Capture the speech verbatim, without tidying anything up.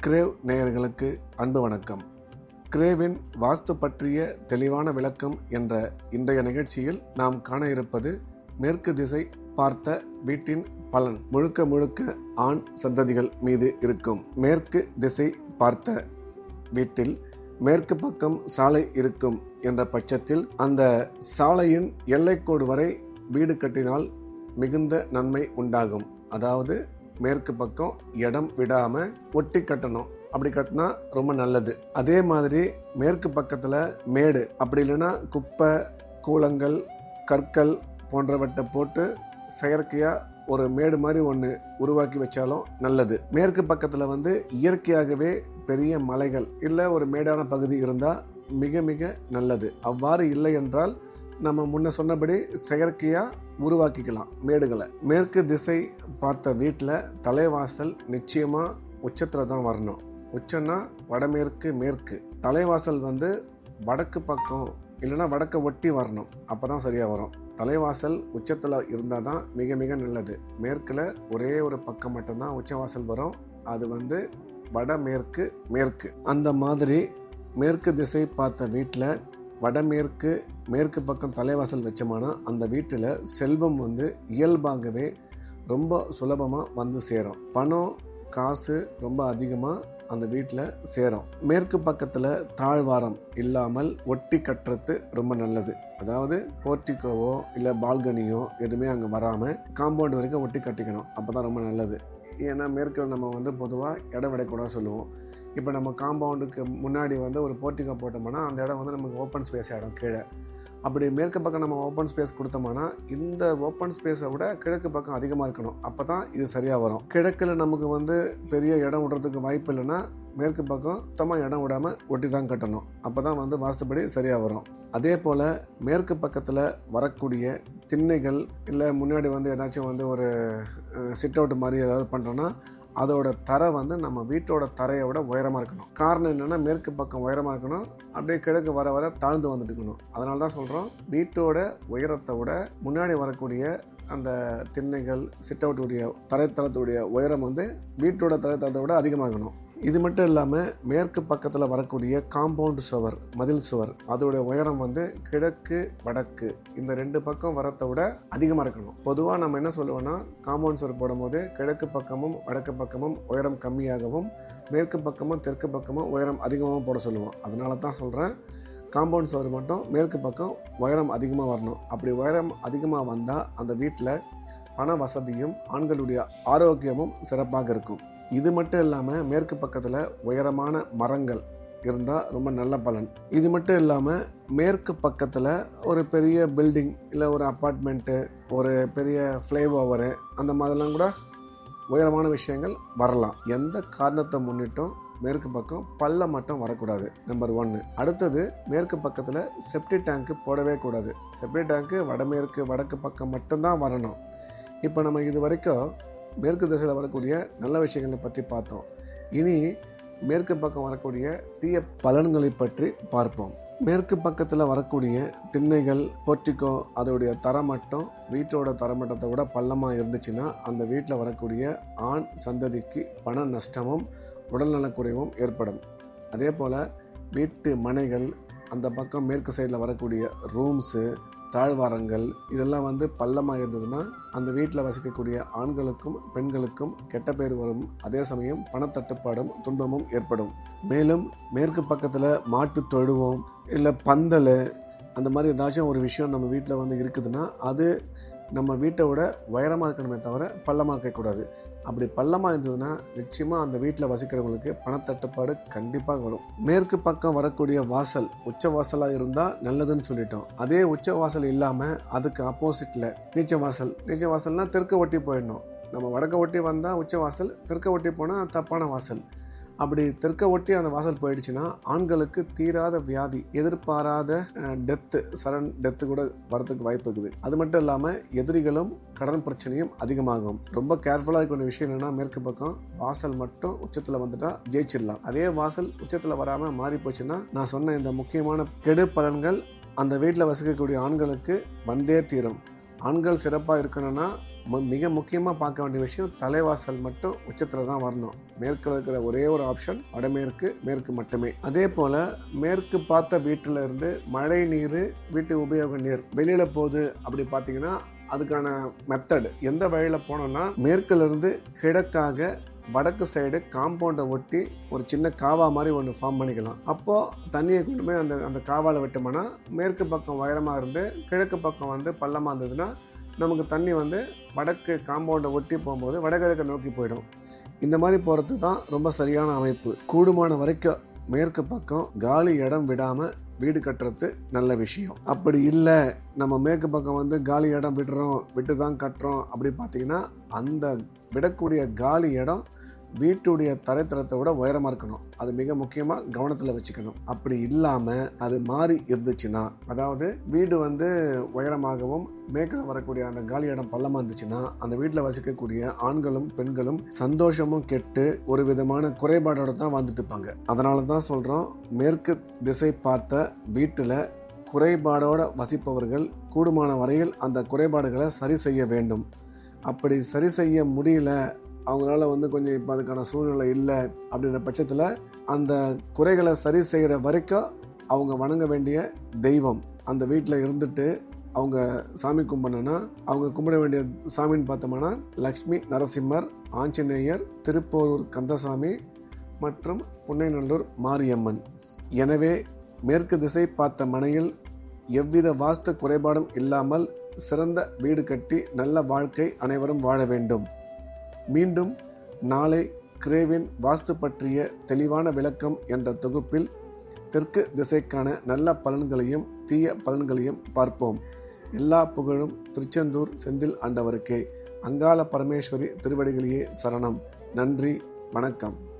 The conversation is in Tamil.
கிரேவ் நேயர்களுக்கு அன்பு வணக்கம். கிரேவின் வாஸ்து பற்றிய தெளிவான விளக்கம் என்ற இன்றைய நிகழ்ச்சியில் நாம் காண இருப்பது மேற்கு திசை பார்த்த வீட்டின் பலன். முழுக்க முழுக்க ஆண் சந்ததிகள் மீது இருக்கும். மேற்கு திசை பார்த்த வீட்டில் மேற்கு பக்கம் சாலை இருக்கும் என்ற பட்சத்தில் அந்த சாலையின் எல்லைக்கோடு வரை வீடு கட்டினால் மிகுந்த நன்மை உண்டாகும். அதாவது மேற்கு பக்கம் இடம் விடாம ஒட்டி கட்டணும். அப்படி கட்டினா ரொம்ப நல்லது. அதே மாதிரி மேற்கு பக்கத்துல மேடு, அப்படி இல்லைன்னா குப்பை, கூலங்கள், கற்கள் போன்றவற்றை போட்டு செயற்கையா ஒரு மேடு மாதிரி ஒன்று உருவாக்கி வச்சாலும் நல்லது. மேற்கு பக்கத்துல வந்து இயற்கையாகவே பெரிய மலைகள் இல்லை ஒரு மேடான பகுதி இருந்தா மிக மிக நல்லது. அவ்வாறு இல்லை என்றால் நம்ம முன்ன சொன்னபடி செயற்கையா உருவாக்கிக்கலாம் மேடுகளை. மேற்கு திசை பார்த்த வீட்டில் தலைவாசல் நிச்சயமா உச்சத்துல தான் வரணும். உச்சம்னா வடமேற்கு மேற்கு. தலைவாசல் வந்து வடக்கு பக்கம் இல்லைன்னா வடக்க ஒட்டி வரணும். அப்பதான் சரியா வரும். தலைவாசல் உச்சத்துல இருந்தால் தான் மிக மிக நல்லது. மேற்குல ஒரே ஒரு பக்கம் மட்டும்தான் உச்சவாசல் வரும். அது வந்து வடமேற்கு மேற்கு. அந்த மாதிரி மேற்கு திசை பார்த்த வீட்டில் வடமேற்கு மேற்கு பக்கம் தலைவாசல் வச்சோம்னா அந்த வீட்டில் செல்வம் வந்து இயல்பாகவே ரொம்ப சுலபமாக வந்து சேரும். பணம் காசு ரொம்ப அதிகமாக அந்த வீட்டில் சேரும். மேற்கு பக்கத்தில் தாழ்வாரம் இல்லாமல் ஒட்டி கட்டுறது ரொம்ப நல்லது. அதாவது போர்ட்டிகோவோ இல்லை பால்கனியோ எதுவுமே அங்கே வராமல் காம்பவுண்ட் வரைக்கும் ஒட்டி கட்டிக்கணும். அப்போ தான் ரொம்ப நல்லது. ஏன்னா மேற்கில் நம்ம வந்து பொதுவாக இடம் விடக்கூடாது சொல்லுவோம். இப்போ நம்ம காம்பவுண்டுக்கு முன்னாடி வந்து ஒரு போர்ட்டிகோ போட்டோம்னா அந்த இடம் வந்து நமக்கு ஓப்பன் ஸ்பேஸ் ஆகிடும் கீழே. அப்படி மேற்கு பக்கம் நம்ம ஓப்பன் ஸ்பேஸ் கொடுத்தோம்னா இந்த ஓப்பன் ஸ்பேஸை விட கிழக்கு பக்கம் அதிகமாக இருக்கணும். அப்போ தான் இது சரியாக வரும். கிழக்கில் நமக்கு வந்து பெரிய இடம் விடுறதுக்கு வாய்ப்பு இல்லைன்னா மேற்கு பக்கம் சுத்தமாக இடம் விடாமல் ஒட்டி தான் கட்டணும். அப்போ தான் வந்து வாஸ்துப்படி சரியாக வரும். அதே போல் மேற்கு பக்கத்தில் வரக்கூடிய திண்ணைகள் இல்லை முன்னாடி வந்து ஏதாச்சும் வந்து ஒரு சிட் அவுட் மாதிரி ஏதாவது பண்ணுறோன்னா அதோட தரை வந்து நம்ம வீட்டோட தரையை விட உயரமாக இருக்கணும். காரணம் என்னென்னா மேற்கு பக்கம் உயரமாக இருக்கணும். அப்படியே கிழக்கு வர வர தாழ்ந்து வந்துட்டு இருக்கணும். அதனால தான் சொல்கிறோம், வீட்டோட உயரத்தை விட முன்னாடி வரக்கூடிய அந்த திண்ணைகள் சிட் அவுட்டுடைய தரைத்தளத்துடைய உயரம் வந்து வீட்டோட தரைத்தளத்தை விட அதிகமாகணும். இது மட்டும் இல்லாமல் மேற்கு பக்கத்தில் வரக்கூடிய காம்பவுண்ட் சுவர், மதில் சுவர், அதோடைய உயரம் வந்து கிழக்கு வடக்கு இந்த ரெண்டு பக்கம் வரத்தை விட அதிகமாக இருக்கணும். பொதுவாக நம்ம என்ன சொல்லுவோம்னா காம்பவுண்ட் சுவர் போடும்போது கிழக்கு பக்கமும் வடக்கு பக்கமும் உயரம் கம்மியாகவும் மேற்கு பக்கமும் தெற்கு பக்கமும் உயரம் அதிகமாகவும் போட சொல்லுவோம். அதனால தான் சொல்கிறேன், காம்பவுண்ட் சுவர் மட்டும் மேற்கு பக்கம் உயரம் அதிகமாக வரணும். அப்படி உயரம் அதிகமாக வந்தால் அந்த வீட்டில் பண வசதியும் ஆண்களுடைய ஆரோக்கியமும் சிறப்பாக இருக்கும். இது மட்டும் இல்லாமல் மேற்கு பக்கத்தில் உயரமான மரங்கள் இருந்தால் ரொம்ப நல்ல பலன். இது மட்டும் இல்லாமல் மேற்கு பக்கத்தில் ஒரு பெரிய பில்டிங் இல்லை ஒரு அப்பார்ட்மெண்ட்டு, ஒரு பெரிய ஃப்ளைஓவரு, அந்த மாதிரிலாம் கூட உயரமான விஷயங்கள் வரலாம். எந்த காரணத்தை முன்னிட்டும் மேற்கு பக்கம் பள்ளம் மட்டும் வரக்கூடாது. நம்பர் ஒன்று. அடுத்தது மேற்கு பக்கத்தில் செப்டி டேங்க்கு போடவே கூடாது. செப்டி டேங்க்கு வடமேற்கு வடக்கு பக்கம் மட்டும்தான் வரணும். இப்போ நம்ம இது வரைக்கும் மேற்கு திசையில் வரக்கூடிய நல்ல விஷயங்களை பற்றி பார்த்தோம். இனி மேற்கு பக்கம் வரக்கூடிய தீய பலன்களை பற்றி பார்ப்போம். மேற்கு பக்கத்தில் வரக்கூடிய திண்ணைகள், போர்ட்டிகோ அதோடைய தரமட்டம் வீட்டோட தரமட்டத்தை விட பள்ளமாக இருந்துச்சுன்னா அந்த வீட்டில் வரக்கூடிய ஆண் சந்ததிக்கு பண நஷ்டமும் உடல்நலக்குறைவும் ஏற்படும். அதே போல் வீட்டு மனைகள், அந்த பக்கம் மேற்கு சைடில் வரக்கூடிய ரூம்ஸு, தாழ்வாரங்கள் இதெல்லாம் வந்து பள்ளமாக இருந்ததுன்னா அந்த வீட்டில் வசிக்கக்கூடிய ஆண்களுக்கும் பெண்களுக்கும் கெட்ட பேர் வரும். அதே சமயம் பணத்தட்டுப்பாடும் துன்பமும் ஏற்படும். மேலும் மேற்கு பக்கத்தில் மாட்டு தொழுவம் இல்லை பந்தல் அந்த மாதிரி ஏதாச்சும் ஒரு விஷயம் நம்ம வீட்டில் வந்து இருக்குதுன்னா அது நம்ம வீட்டை விட உயரமாக இருக்கணுமே தவிர பள்ளமாக இருக்கக்கூடாது. அப்படி பள்ளமாக இருந்ததுன்னா நிச்சயமாக அந்த வீட்டில் வசிக்கிறவங்களுக்கு பணத்தட்டுப்பாடு கண்டிப்பாக வரும். மேற்கு பக்கம் வரக்கூடிய வாசல் உச்ச வாசலாக இருந்தால் நல்லதுன்னு சொல்லிட்டோம். அதே உச்ச வாசல் இல்லாமல் அதுக்கு ஆப்போசிட்டில் நீச்ச வாசல். நீச்ச வாசல்னால் தெற்கு ஒட்டி போயிடணும். நம்ம வடக்க ஒட்டி வந்தால் உச்ச வாசல், தெற்க ஒட்டி போனால் தப்பான வாசல். அப்படி தெற்க ஒட்டி அந்த வாசல் போயிடுச்சுன்னா ஆண்களுக்கு தீராத வியாதி, எதிர்பாராத டெத்து, சடன் டெத்து கூட வரதுக்கு வாய்ப்பு இருக்குது. அது மட்டும் இல்லாமல் எதிரிகளும் கடன் பிரச்சனையும் அதிகமாகும். ரொம்ப கேர்ஃபுல்லாக இருக்க விஷயம் என்னன்னா மேற்கு பக்கம் வாசல் மட்டும் உச்சத்தில் வந்துட்டா ஜெயிச்சிடலாம். அதே வாசல் உச்சத்தில் வராமல் மாறி போச்சுன்னா நான் சொன்ன இந்த முக்கியமான கெடு பலன்கள் அந்த வீட்டில் வசிக்கக்கூடிய ஆண்களுக்கு வந்தே தீரும். ஆண்கள் சிறப்பாக இருக்கணும்னா மிக முக்கியமாக பார்க்க வேண்டிய விஷயம் தலைவாசல் மட்டும் உச்சத்தில் தான் வரணும். மேற்கில் இருக்கிற ஒரே ஒரு ஆப்ஷன் வடமேற்கு, மேற்கு மட்டுமே. அதே போல் மேற்கு பார்த்த வீட்டில் இருந்து மழை நீர், வீட்டு உபயோக நீர் வெளியில் போகுது அப்படி பார்த்தீங்கன்னா அதுக்கான மெத்தடு எந்த வழியில் போனோம்னா, மேற்கிலிருந்து கிழக்காக வடக்கு சைடு காம்பவுண்டை ஒட்டி ஒரு சின்ன காவா மாதிரி ஒன்று ஃபார்ம் பண்ணிக்கலாம். அப்போது தண்ணியை கொண்டு போய் அந்த அந்த காவாவில் விட்டோம்னா மேற்கு பக்கம் உயரமாக இருந்து கிழக்கு பக்கம் வந்து பள்ளமாக இருந்ததுன்னா நமக்கு தண்ணி வந்து வடக்கு காம்பவுண்டை ஒட்டி போகும்போது வடகிழக்கை நோக்கி போயிடும். இந்த மாதிரி போகிறது தான் ரொம்ப சரியான அமைப்பு. கூடுமான வரைக்கும் மேற்கு பக்கம் காலி இடம் விடாமல் வீடு கட்டுறது நல்ல விஷயம். அப்படி இல்லை நம்ம மேற்கு பக்கம் வந்து காலி இடம் விடுறோம் விட்டு தான் கட்டுறோம் அப்படி பார்த்தீங்கன்னா அந்த விடக்கூடிய காலி இடம் வீட்டுடைய தரைத்தளத்தை விட உயரமாக இருக்கணும். அது மிக முக்கியமாக கவனத்தில் வச்சுக்கணும். அப்படி இல்லாமல் அது மாறி இருந்துச்சுன்னா, அதாவது வீடு வந்து உயரமாகவும் மேற்கில் வரக்கூடிய அந்த காலி இடம் பள்ளமாக இருந்துச்சுன்னா அந்த வீட்டில் வசிக்கக்கூடிய ஆண்களும் பெண்களும் சந்தோஷமும் கெட்டு ஒரு விதமான குறைபாடோடு தான் வாழ்ந்துட்டு இருப்பாங்க. அதனால தான் சொல்கிறோம், மேற்கு திசை பார்த்த வீட்டில் குறைபாடோடு வசிப்பவர்கள் கூடுமான வரையில் அந்த குறைபாடுகளை சரி செய்ய வேண்டும். அப்படி சரி செய்ய முடியல, அவங்களால வந்து கொஞ்சம் இப்போ அதுக்கான சூழ்நிலை இல்லை அப்படின்ற பட்சத்தில் அந்த குறைகளை சரி செய்கிற வரைக்கும் அவங்க வணங்க வேண்டிய தெய்வம் அந்த வீட்டில் இருந்துட்டு அவங்க சாமி கும்பிடணும்னா அவங்க கும்பிட வேண்டிய சாமின்னு பார்த்தோம்னா லக்ஷ்மி நரசிம்மர், ஆஞ்சநேயர், திருப்போரூர் கந்தசாமி மற்றும் புன்னைநல்லூர் மாரியம்மன். எனவே மேற்கு திசை பார்த்த மனையில் எவ்வித வாஸ்து குறைபாடும் இல்லாமல் சிறந்த வீடு கட்டி நல்ல வாழ்க்கை அனைவரும் வாழ வேண்டும். மீண்டும் நாளை கிரேவின் வாஸ்து பற்றிய தெளிவான விளக்கம் என்ற தொகுப்பில் தெற்கு திசைக்கான நல்ல பலன்களையும் தீய பலன்களையும் பார்ப்போம். எல்லா புகழும் திருச்செந்தூர் செந்தில் ஆண்டவருக்கே. அங்காள பரமேஸ்வரி திருவடிகளையே சரணம். நன்றி, வணக்கம்.